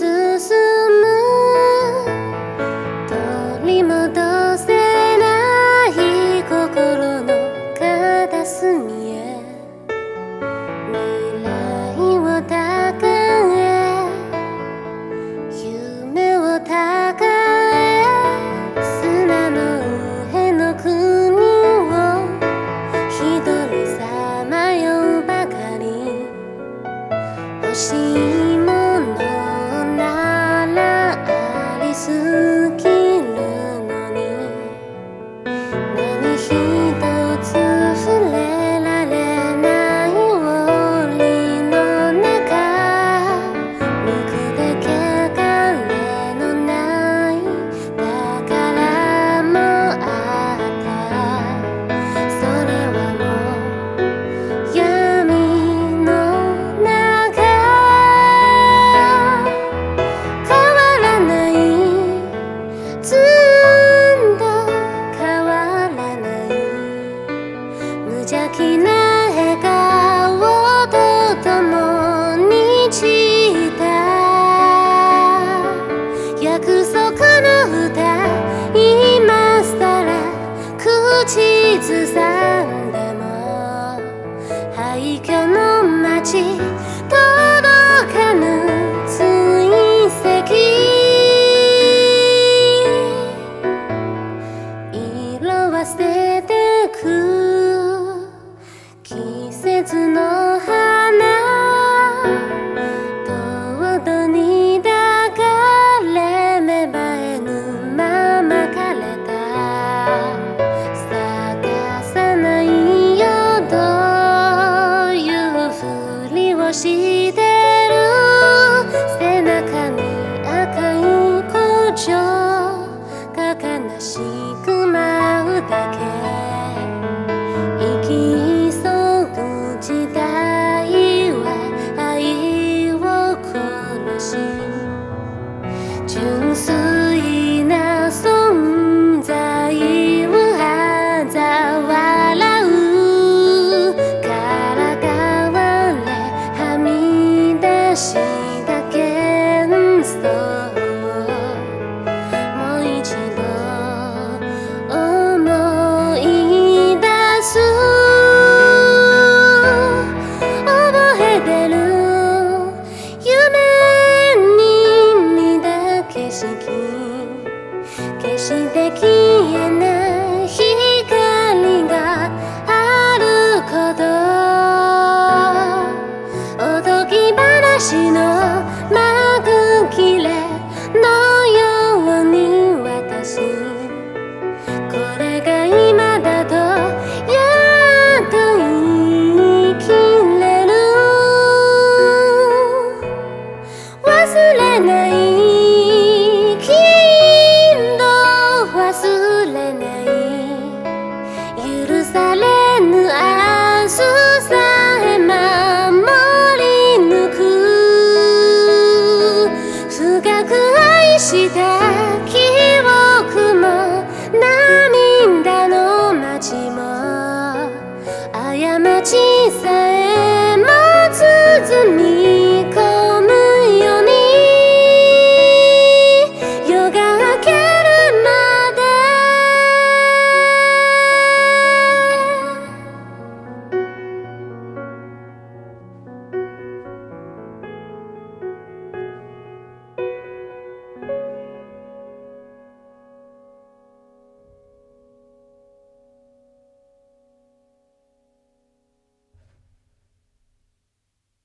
む取り戻せない心の片隅へ未来を抱え夢を抱え砂の上の国を一人さまようばかり欲しいものならありすぎるのに何一つ触れられない檻の中無垢で汚れのない宝もあったそれはもう闇の中変わらないずっと変わらない無邪気な笑顔と共に散った約束の歌今さら口ずさんでも廃墟の街届かぬ追跡色あせてく季節の花とどに抱かれ芽生えぬまま枯れた探さないよというふりをしてる背中に赤い古城が悲しく舞うだけ生き急ぐ時代は愛を殺し純粋な存在を嘲笑うからかわれはみ出した幻想もう一度思い出す覚えてる夢に見た景色決して消えない光があることおとぎ話の幕切れのように私これが今だとやっと言い切れる忘れないきっと忘れない許されぬ明日さえ守り抜く深く愛した記憶も涙の街も過ちさえも包み